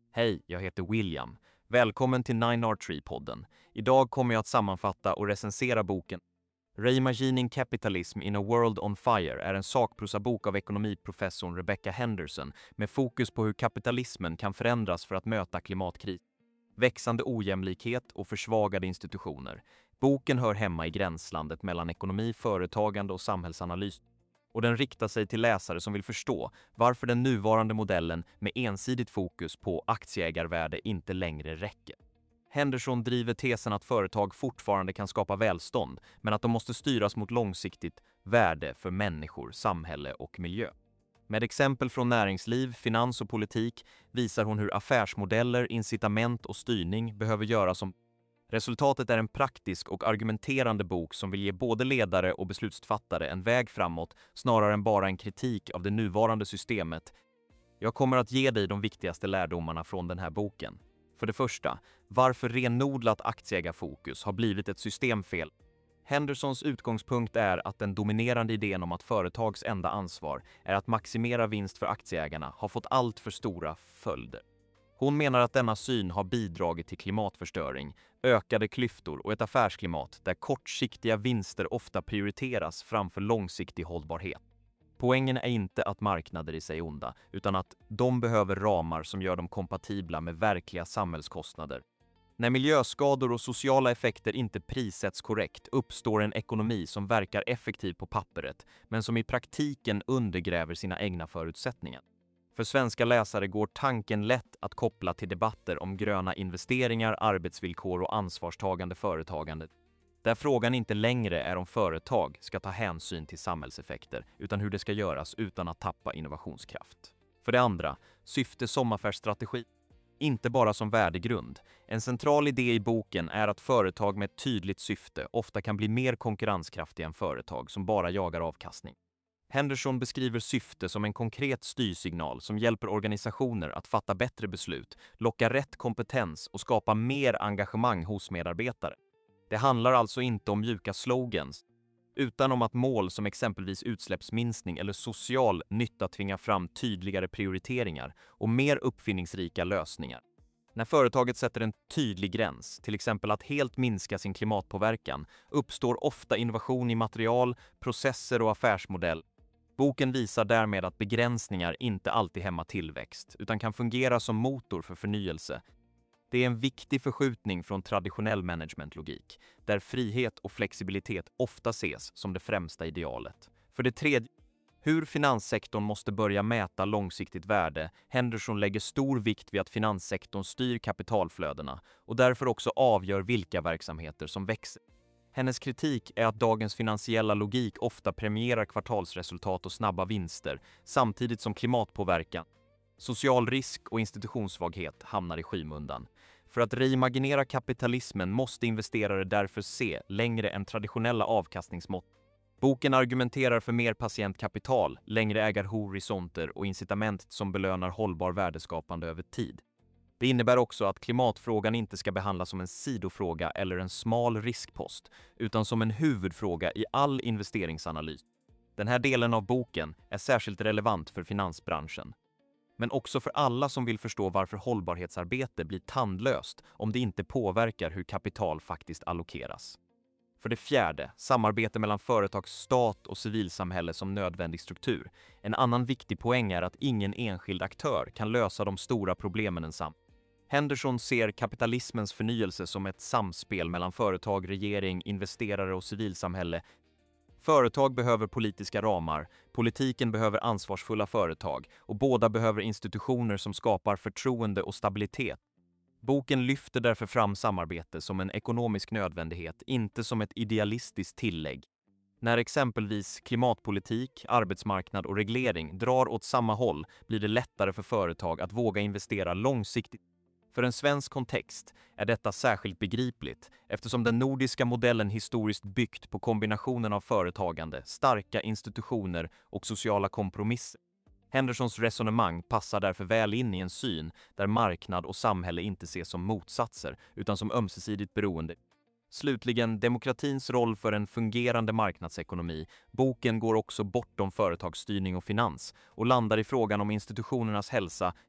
Hej, jag heter William. Välkommen till 9R3-podden. Idag kommer jag att sammanfatta och recensera boken Reimagining Capitalism in a World on Fire är en sakprosabok av ekonomiprofessorn Rebecca Henderson med fokus på hur kapitalismen kan förändras för att möta klimatkris, växande ojämlikhet och försvagade institutioner. Boken hör hemma i gränslandet mellan ekonomi, företagande och samhällsanalys. Och den riktar sig till läsare som vill förstå varför den nuvarande modellen med ensidigt fokus på aktieägarvärde inte längre räcker. Henderson driver tesen att företag fortfarande kan skapa välstånd, men att de måste styras mot långsiktigt värde för människor, samhälle och miljö. Med exempel från näringsliv, finans och politik visar hon hur affärsmodeller, incitament och styrning behöver göras om. Resultatet är en praktisk och argumenterande bok som vill ge både ledare och beslutsfattare en väg framåt snarare än bara en kritik av det nuvarande systemet. Jag kommer att ge dig de viktigaste lärdomarna från den här boken. För det första, varför renodlat aktieägarfokus har blivit ett systemfel. Hendersons utgångspunkt är att den dominerande idén om att företags enda ansvar är att maximera vinst för aktieägarna har fått allt för stora följder. Hon menar att denna syn har bidragit till klimatförstöring, ökade klyftor och ett affärsklimat där kortsiktiga vinster ofta prioriteras framför långsiktig hållbarhet. Poängen är inte att marknader i sig är onda, utan att de behöver ramar som gör dem kompatibla med verkliga samhällskostnader. När miljöskador och sociala effekter inte prissätts korrekt uppstår en ekonomi som verkar effektiv på pappret, men som i praktiken undergräver sina egna förutsättningar. För svenska läsare går tanken lätt att koppla till debatter om gröna investeringar, arbetsvillkor och ansvarstagande företagande. Där frågan inte längre är om företag ska ta hänsyn till samhällseffekter, utan hur det ska göras utan att tappa innovationskraft. För det andra, syfte som affärsstrategi. Inte bara som värdegrund. En central idé i boken är att företag med ett tydligt syfte ofta kan bli mer konkurrenskraftiga än företag som bara jagar avkastning. Henderson beskriver syfte som en konkret styrsignal som hjälper organisationer att fatta bättre beslut, locka rätt kompetens och skapa mer engagemang hos medarbetare. Det handlar alltså inte om mjuka slogans, utan om att mål som exempelvis utsläppsminskning eller social nytta tvingar fram tydligare prioriteringar och mer uppfinningsrika lösningar. När företaget sätter en tydlig gräns, till exempel att helt minska sin klimatpåverkan, uppstår ofta innovation i material, processer och affärsmodell. Boken visar därmed att begränsningar inte alltid hämmar tillväxt, utan kan fungera som motor för förnyelse. Det är en viktig förskjutning från traditionell managementlogik, där frihet och flexibilitet ofta ses som det främsta idealet. För det tredje, hur finanssektorn måste börja mäta långsiktigt värde. Henderson lägger stor vikt vid att finanssektorn styr kapitalflödena och därför också avgör vilka verksamheter som växer. Hennes kritik är att dagens finansiella logik ofta premierar kvartalsresultat och snabba vinster, samtidigt som klimatpåverkan, social risk och institutionssvaghet hamnar i skymundan. För att reimaginera kapitalismen måste investerare därför se längre än traditionella avkastningsmått. Boken argumenterar för mer patientkapital, längre ägarhorisonter och incitament som belönar hållbar värdeskapande över tid. Det innebär också att klimatfrågan inte ska behandlas som en sidofråga eller en smal riskpost, utan som en huvudfråga i all investeringsanalys. Den här delen av boken är särskilt relevant för finansbranschen, men också för alla som vill förstå varför hållbarhetsarbete blir tandlöst om det inte påverkar hur kapital faktiskt allokeras. För det fjärde, samarbete mellan företag, stat och civilsamhälle som nödvändig struktur. En annan viktig poäng är att ingen enskild aktör kan lösa de stora problemen ensam. Henderson ser kapitalismens förnyelse som ett samspel mellan företag, regering, investerare och civilsamhälle. Företag behöver politiska ramar, politiken behöver ansvarsfulla företag och båda behöver institutioner som skapar förtroende och stabilitet. Boken lyfter därför fram samarbete som en ekonomisk nödvändighet, inte som ett idealistiskt tillägg. När exempelvis klimatpolitik, arbetsmarknad och reglering drar åt samma håll blir det lättare för företag att våga investera långsiktigt. För en svensk kontext är detta särskilt begripligt eftersom den nordiska modellen historiskt byggt på kombinationen av företagande, starka institutioner och sociala kompromisser. Hendersons resonemang passar därför väl in i en syn där marknad och samhälle inte ses som motsatser utan som ömsesidigt beroende. Slutligen, demokratins roll för en fungerande marknadsekonomi. Boken går också bortom företagsstyrning och finans och landar i frågan om institutionernas hälsa.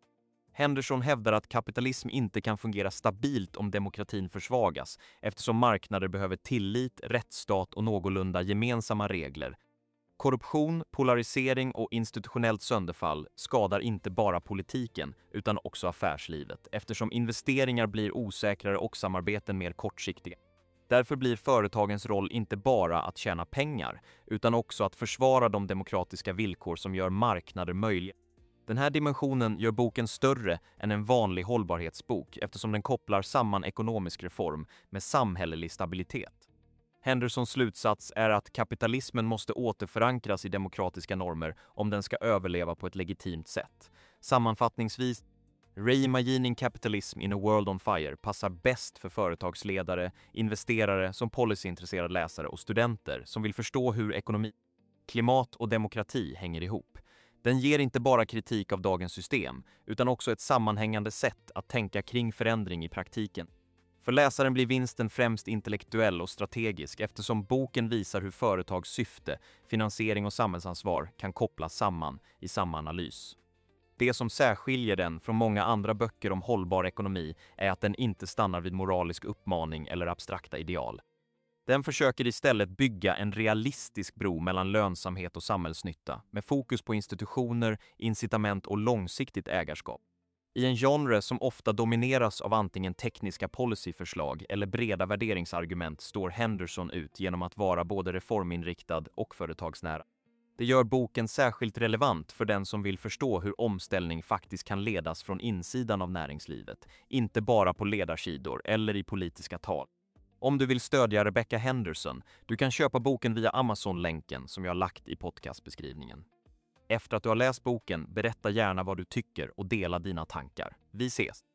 Henderson hävdar att kapitalism inte kan fungera stabilt om demokratin försvagas, eftersom marknader behöver tillit, rättsstat och någorlunda gemensamma regler. Korruption, polarisering och institutionellt sönderfall skadar inte bara politiken utan också affärslivet, eftersom investeringar blir osäkrare och samarbeten mer kortsiktiga. Därför blir företagens roll inte bara att tjäna pengar, utan också att försvara de demokratiska villkor som gör marknader möjliga. Den här dimensionen gör boken större än en vanlig hållbarhetsbok eftersom den kopplar samman ekonomisk reform med samhällelig stabilitet. Hendersons slutsats är att kapitalismen måste återförankras i demokratiska normer om den ska överleva på ett legitimt sätt. Sammanfattningsvis, Reimagining Capitalism in a World on Fire passar bäst för företagsledare, investerare som policyintresserade läsare och studenter som vill förstå hur ekonomi, klimat och demokrati hänger ihop. Den ger inte bara kritik av dagens system, utan också ett sammanhängande sätt att tänka kring förändring i praktiken. För läsaren blir vinsten främst intellektuell och strategisk eftersom boken visar hur företags syfte, finansiering och samhällsansvar kan kopplas samman i samma analys. Det som särskiljer den från många andra böcker om hållbar ekonomi är att den inte stannar vid moralisk uppmaning eller abstrakta ideal. Den försöker istället bygga en realistisk bro mellan lönsamhet och samhällsnytta med fokus på institutioner, incitament och långsiktigt ägarskap. I en genre som ofta domineras av antingen tekniska policyförslag eller breda värderingsargument står Henderson ut genom att vara både reforminriktad och företagsnära. Det gör boken särskilt relevant för den som vill förstå hur omställning faktiskt kan ledas från insidan av näringslivet, inte bara på ledarsidor eller i politiska tal. Om du vill stödja Rebecca Henderson, du kan köpa boken via Amazon-länken som jag har lagt i podcastbeskrivningen. Efter att du har läst boken, berätta gärna vad du tycker och dela dina tankar. Vi ses!